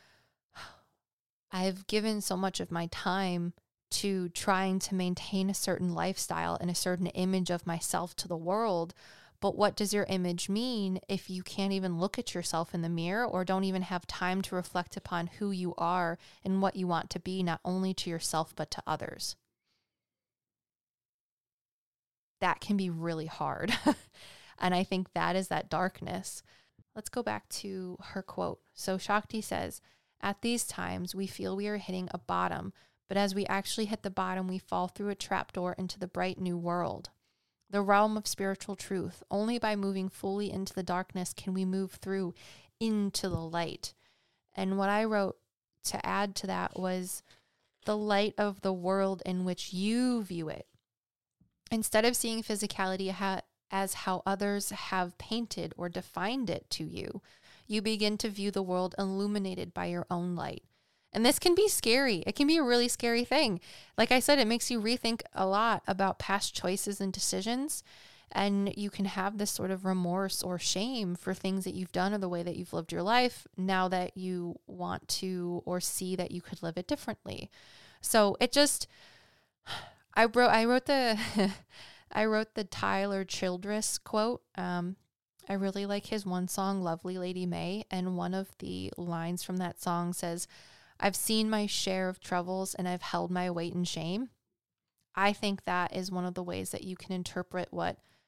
I've given so much of my time to trying to maintain a certain lifestyle and a certain image of myself to the world. But what does your image mean if you can't even look at yourself in the mirror, or don't even have time to reflect upon who you are and what you want to be, not only to yourself, but to others? That can be really hard. And I think that is that darkness. Let's go back to her quote. So Shakti says, at these times, we feel we are hitting a bottom, but as we actually hit the bottom, we fall through a trapdoor into the bright new world, the realm of spiritual truth. Only by moving fully into the darkness can we move through into the light. And what I wrote to add to that was the light of the world in which you view it. Instead of seeing physicality ha- as how others have painted or defined it to you, you begin to view the world illuminated by your own light. And this can be scary. It can be a really scary thing. Like I said, it makes you rethink a lot about past choices and decisions. And you can have this sort of remorse or shame for things that you've done or the way that you've lived your life, now that you want to or see that you could live it differently. So it just, I wrote, I wrote the, I wrote the Tyler Childress quote. Um, I really like his one song, Lovely Lady May, and one of the lines from that song says, I've seen my share of troubles and I've held my weight in shame. I think that is one of the ways that you can interpret what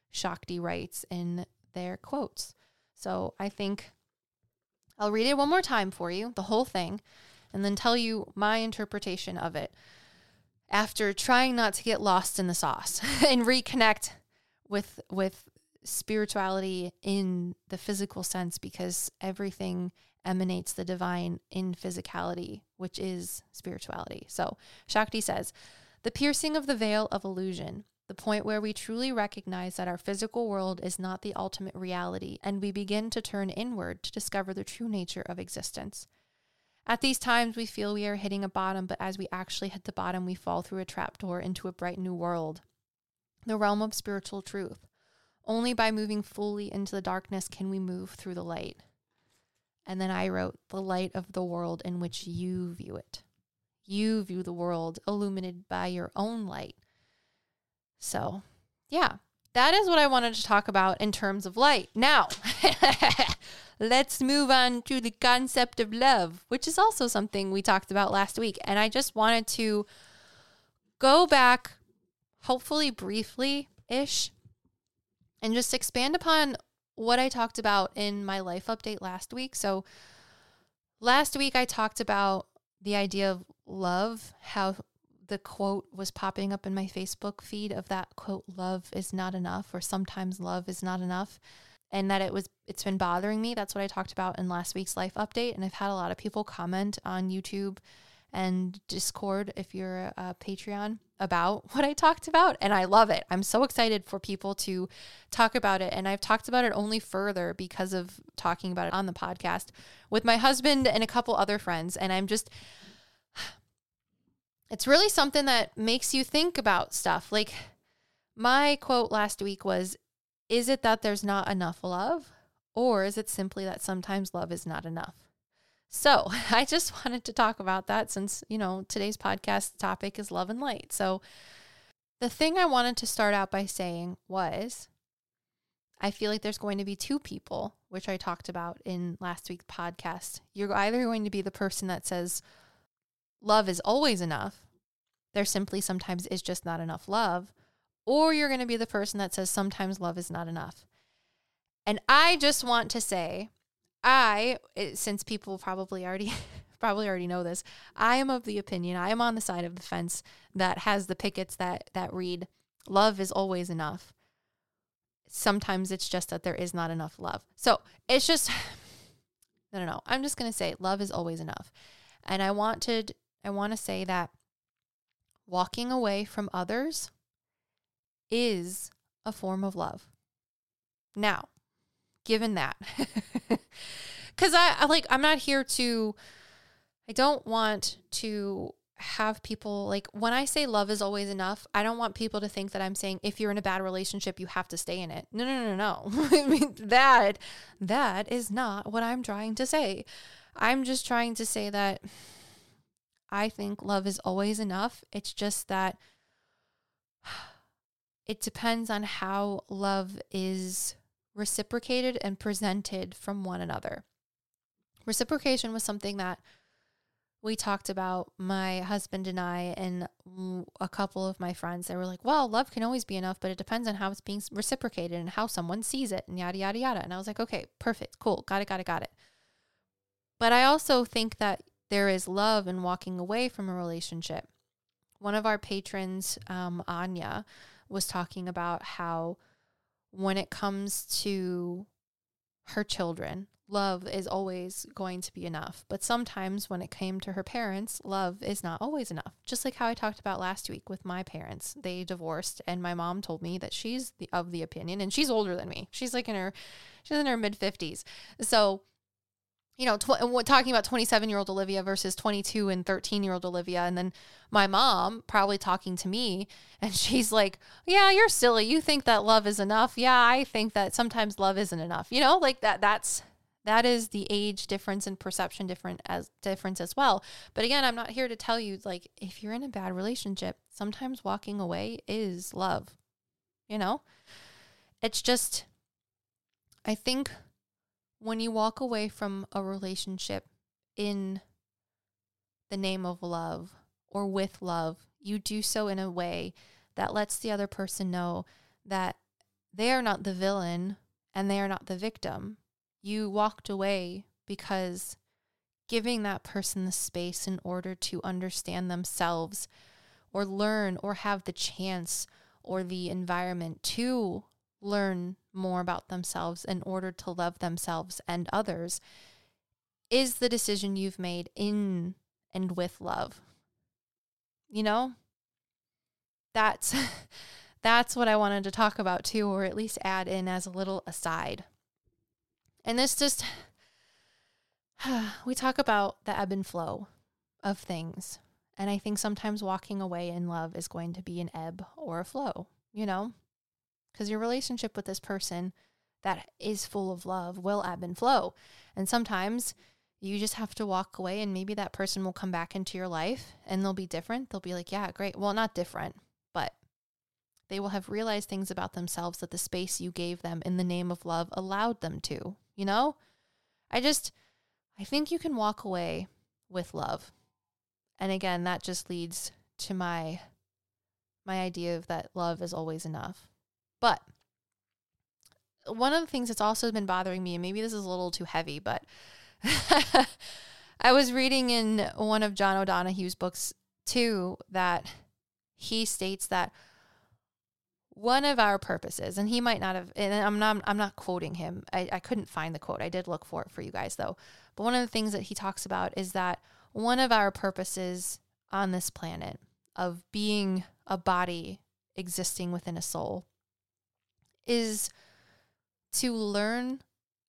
Shakti writes in their quotes. So I think I'll read it one more time for you, the whole thing, and then tell you my interpretation of it after trying not to get lost in the sauce and reconnect with with spirituality in the physical sense, because everything emanates the divine in physicality, which is spirituality. So Shakti says, the piercing of the veil of illusion, the point where we truly recognize that our physical world is not the ultimate reality, and we begin to turn inward to discover the true nature of existence. At these times, we feel we are hitting a bottom, but as we actually hit the bottom, we fall through a trapdoor into a bright new world, the realm of spiritual truth. Only by moving fully into the darkness can we move through the light. And then I wrote, the light of the world in which you view it. You view the world illuminated by your own light. So, yeah, that is what I wanted to talk about in terms of light. Now, let's move on to the concept of love, which is also something we talked about last week. And I just wanted to go back, hopefully briefly-ish, and just expand upon what I talked about in my life update last week. So last week I talked about the idea of love, how the quote was popping up in my Facebook feed of that quote, love is not enough, or sometimes love is not enough, and that it was, it's been bothering me. That's what I talked about in last week's life update. And I've had a lot of people comment on YouTube and Discord, if you're a Patreon, about what I talked about. And I love it. I'm so excited for people to talk about it. And I've talked about it only further because of talking about it on the podcast with my husband and a couple other friends. And I'm just, it's really something that makes you think about stuff. Like my quote last week was, is it that there's not enough love, or is it simply that sometimes love is not enough? So I just wanted to talk about that since, you know, today's podcast topic is love and light. So the thing I wanted to start out by saying was, I feel like there's going to be two people, which I talked about in last week's podcast. You're either going to be the person that says love is always enough, there simply sometimes is just not enough love, or you're going to be the person that says sometimes love is not enough. And I just want to say, I, since people probably already probably already know this, I am of the opinion, I am on the side of the fence that has the pickets that that read, love is always enough. Sometimes it's just that there is not enough love. So it's just, I don't know. I'm just going to say love is always enough. And I wanted, I want to say that walking away from others is a form of love. Now, given that, because I, I like, I'm not here to, I don't want to have people, like, when I say love is always enough, I don't want people to think that I'm saying if you're in a bad relationship, you have to stay in it. No, no, no, no. I mean, that, that is not what I'm trying to say. I'm just trying to say that I think love is always enough. It's just that it depends on how love is reciprocated and presented from one another. Reciprocation was something that we talked about, my husband and I, and a couple of my friends. They were like, well, love can always be enough, but it depends on how it's being reciprocated and how someone sees it, and yada, yada, yada. And I was like, okay, perfect, cool, got it, got it, got it. But I also think that there is love in walking away from a relationship. One of our patrons, um, Anya, was talking about how when it comes to her children, love is always going to be enough. But sometimes when it came to her parents, love is not always enough. Just like how I talked about last week with my parents. They divorced, and my mom told me that she's the, of the opinion, and she's older than me. She's like in her, she's in her mid fifties. So, you know, tw- talking about twenty-seven-year-old Olivia versus twenty-two and thirteen-year-old Olivia. And then my mom probably talking to me, and she's like, yeah, you're silly. You think that love is enough. Yeah, I think that sometimes love isn't enough. You know, like that, that's, that is the age difference and perception different as difference as well. But again, I'm not here to tell you, like, if you're in a bad relationship, sometimes walking away is love. You know, it's just, I think when you walk away from a relationship in the name of love or with love, you do so in a way that lets the other person know that they are not the villain and they are not the victim. You walked away because giving that person the space in order to understand themselves or learn or have the chance or the environment to learn more about themselves in order to love themselves and others is the decision you've made in and with love. You know, that's that's what I wanted to talk about too, or at least add in as a little aside. And this just, we talk about the ebb and flow of things. And I think sometimes walking away in love is going to be an ebb or a flow, you know, because your relationship with this person that is full of love will ebb and flow. And sometimes you just have to walk away, and maybe that person will come back into your life and they'll be different. They'll be like, yeah, great. Well, not different, but they will have realized things about themselves that the space you gave them in the name of love allowed them to, you know? I just, I think you can walk away with love. And again, that just leads to my, my idea of that love is always enough. But one of the things that's also been bothering me, and maybe this is a little too heavy, but I was reading in one of John O'Donohue's books too, that he states that one of our purposes, and he might not have, and I'm not, I'm not quoting him. I, I couldn't find the quote. I did look for it for you guys though. But one of the things that he talks about is that one of our purposes on this planet of being a body existing within a soul is to learn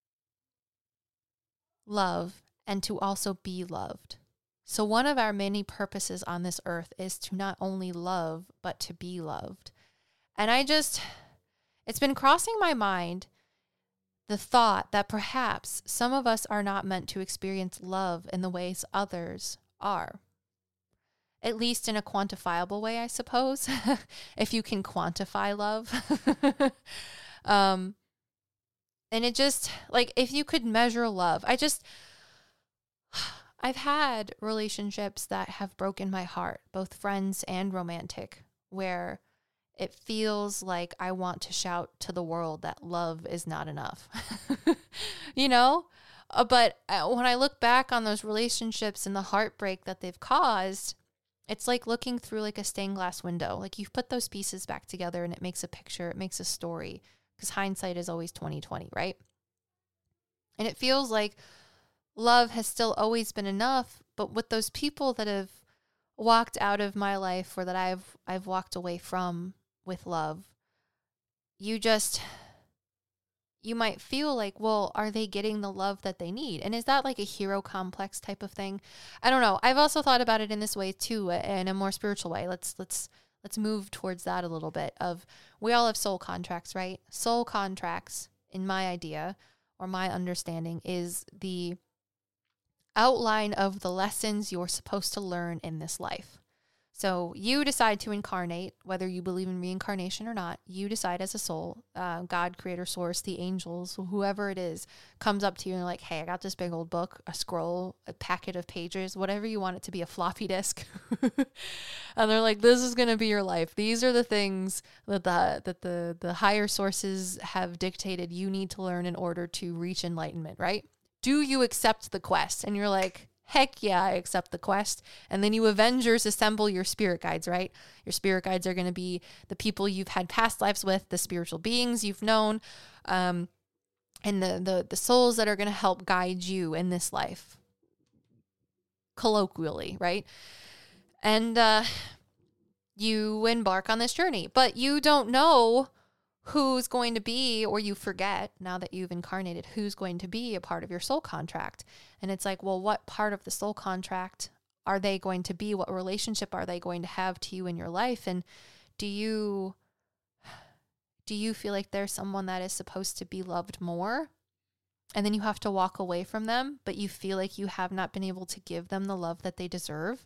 love and to also be loved. So one of our many purposes on this earth is to not only love, but to be loved. And I just, it's been crossing my mind, the thought that perhaps some of us are not meant to experience love in the ways others are. At least in a quantifiable way, I suppose, if you can quantify love. um, and it just, like, if you could measure love, I just, I've had relationships that have broken my heart, both friends and romantic, where it feels like I want to shout to the world that love is not enough, you know? Uh, but when I look back on those relationships and the heartbreak that they've caused, it's like looking through like a stained glass window. Like you've put those pieces back together and it makes a picture, it makes a story, because hindsight is always twenty twenty, right? And it feels like love has still always been enough, but with those people that have walked out of my life or that I've I've walked away from with love, you just, you might feel like, well, are they getting the love that they need? And is that like a hero complex type of thing? I don't know. I've also thought about it in this way too, in a more spiritual way. Let's let's let's move towards that a little bit of, we all have soul contracts, right? Soul contracts, in my idea or my understanding, is the outline of the lessons you're supposed to learn in this life. So you decide to incarnate, whether you believe in reincarnation or not. You decide as a soul, uh, God, creator, source, the angels, whoever it is, comes up to you and like, hey, I got this big old book, a scroll, a packet of pages, whatever you want it to be, a floppy disk. And they're like, this is going to be your life. These are the things that the, that the, the higher sources have dictated you need to learn in order to reach enlightenment, right? Do you accept the quest? And you're like, heck yeah, I accept the quest. And then you Avengers assemble your spirit guides, right? Your spirit guides are going to be the people you've had past lives with, the spiritual beings you've known, um, and the, the, the souls that are going to help guide you in this life, colloquially, right? And uh, you embark on this journey, but you don't know who's going to be, or you forget now that you've incarnated, who's going to be a part of your soul contract. And it's like, well, what part of the soul contract are they going to be? What relationship are they going to have to you in your life? And do you, do you feel like there's someone that is supposed to be loved more? And then you have to walk away from them, but you feel like you have not been able to give them the love that they deserve.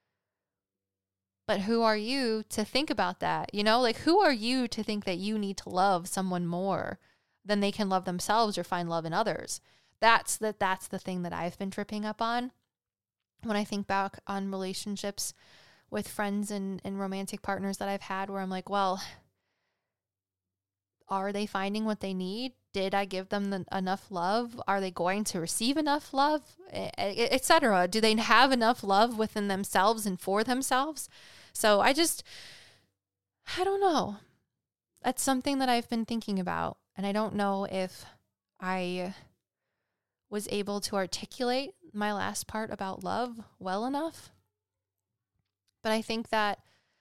But who are you to think about that? You know, like, who are you to think that you need to love someone more than they can love themselves or find love in others? That's the, that's the thing that I've been tripping up on when I think back on relationships with friends and, and romantic partners that I've had, where I'm like, well, Are they finding what they need? Did I give them the, enough love? Are they going to receive enough love, et cetera? Do they have enough love within themselves and for themselves? So I just, I don't know. That's something that I've been thinking about. And I don't know if I was able to articulate my last part about love well enough. But I think that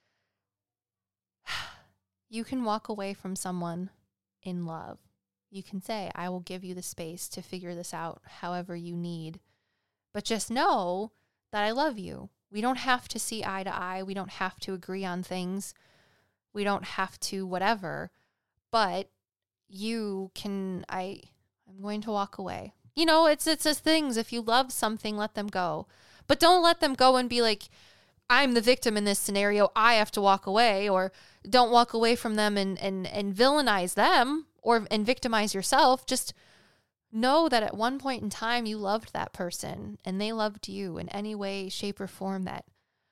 you can walk away from someone in love. You can say, I will give you the space to figure this out however you need. But just know that I love you. We don't have to see eye to eye. We don't have to agree on things. We don't have to whatever. But you can, I, I'm going to walk away. You know, it's, it's just things. If you love something, let them go. But don't let them go and be like, I'm the victim in this scenario. I have to walk away. Or don't walk away from them and, and, and villainize them or and victimize yourself. Just know that at one point in time you loved that person and they loved you in any way, shape, or form that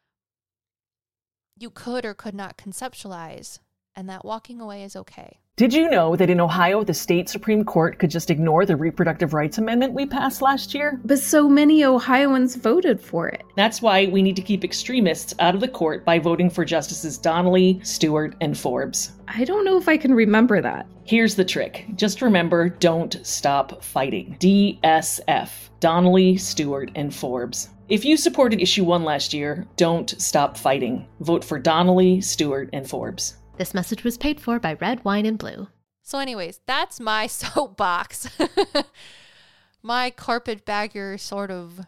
you could or could not conceptualize, and that walking away is okay. Did you know that in Ohio, the state Supreme Court could just ignore the reproductive rights amendment we passed last year? But so many Ohioans voted for it. That's why we need to keep extremists out of the court by voting for Justices Donnelly, Stewart, and Forbes. I don't know if I can remember that. Here's the trick. Just remember, don't stop fighting. D S F. Donnelly, Stewart, and Forbes. If you supported issue one last year, don't stop fighting. Vote for Donnelly, Stewart, and Forbes. This message was paid for by Red Wine and Blue. So anyways, that's my soapbox. My carpetbagger sort of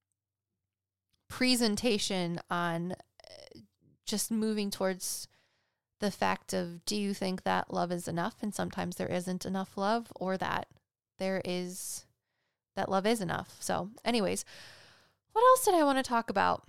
presentation on just moving towards the fact of, do you think that love is enough? And sometimes there isn't enough love, or that there is, that love is enough. So anyways, what else did I want to talk about?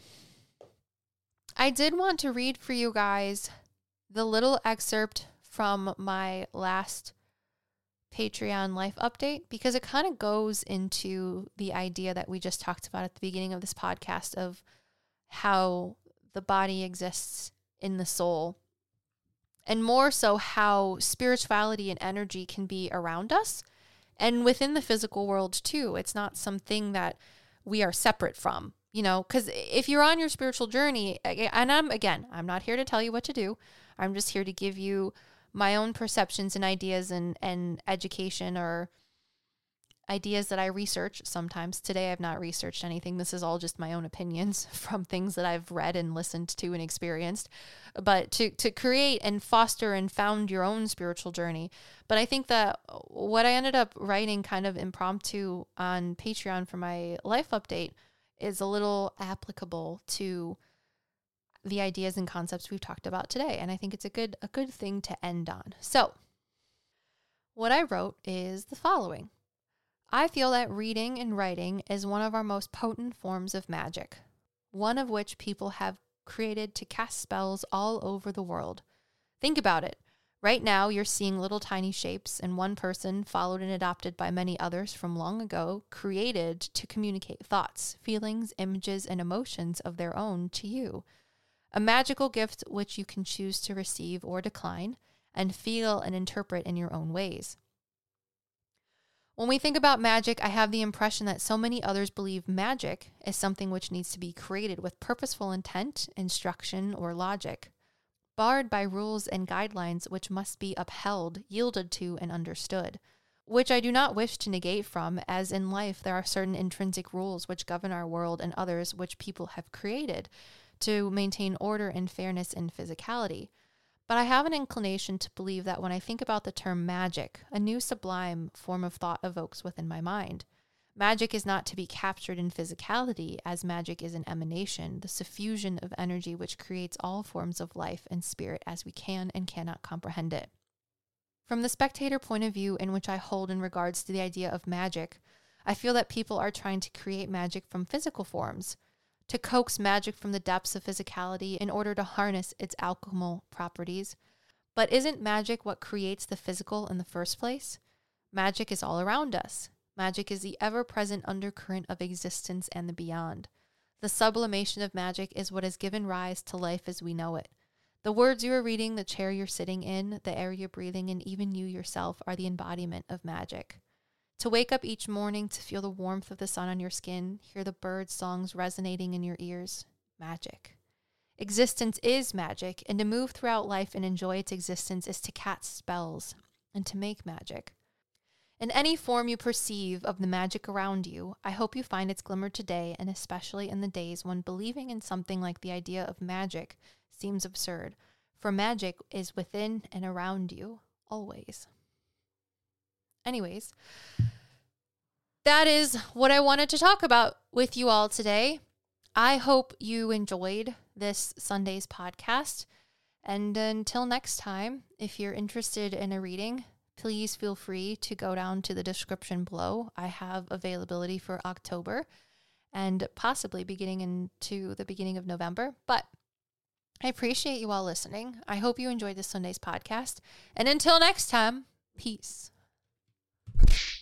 I did want to read for you guys the little excerpt from my last Patreon life update, because it kind of goes into the idea that we just talked about at the beginning of this podcast of how the body exists in the soul, and more so how spirituality and energy can be around us and within the physical world too. It's not something that we are separate from, you know, because if you're on your spiritual journey, and I'm, again, I'm not here to tell you what to do. I'm just here to give you my own perceptions and ideas and, and education, or ideas that I research sometimes. Today I've not researched anything. This is all just my own opinions from things that I've read and listened to and experienced. But to, to create and foster and found your own spiritual journey. But I think that what I ended up writing kind of impromptu on Patreon for my life update is a little applicable to the ideas and concepts we've talked about today. And I think it's a good, a good thing to end on. So what I wrote is the following. I feel that reading and writing is one of our most potent forms of magic, one of which people have created to cast spells all over the world. Think about it. Right now, you're seeing little tiny shapes, and one person, followed and adopted by many others from long ago, created to communicate thoughts, feelings, images, and emotions of their own to you. A magical gift which you can choose to receive or decline, and feel and interpret in your own ways. When we think about magic, I have the impression that so many others believe magic is something which needs to be created with purposeful intent, instruction, or logic, barred by rules and guidelines which must be upheld, yielded to, and understood, which I do not wish to negate from, as in life there are certain intrinsic rules which govern our world and others which people have created to maintain order and fairness in physicality. But I have an inclination to believe that when I think about the term magic, a new sublime form of thought evokes within my mind. Magic is not to be captured in physicality, as magic is an emanation, the suffusion of energy which creates all forms of life and spirit as we can and cannot comprehend it. From the spectator point of view in which I hold in regards to the idea of magic, I feel that people are trying to create magic from physical forms, to coax magic from the depths of physicality in order to harness its alchemical properties. But isn't magic what creates the physical in the first place? Magic is all around us. Magic is the ever-present undercurrent of existence and the beyond. The sublimation of magic is what has given rise to life as we know it. The words you are reading, the chair you're sitting in, the air you're breathing, and even you yourself are the embodiment of magic. To wake up each morning, to feel the warmth of the sun on your skin, hear the bird songs resonating in your ears. Magic. Existence is magic, and to move throughout life and enjoy its existence is to cast spells and to make magic. In any form you perceive of the magic around you, I hope you find its glimmer today, and especially in the days when believing in something like the idea of magic seems absurd, for magic is within and around you, always. Anyways, that is what I wanted to talk about with you all today. I hope you enjoyed this Sunday's podcast. And until next time, if you're interested in a reading, please feel free to go down to the description below. I have availability for October and possibly beginning into the beginning of November. But I appreciate you all listening. I hope you enjoyed this Sunday's podcast. And until next time, peace.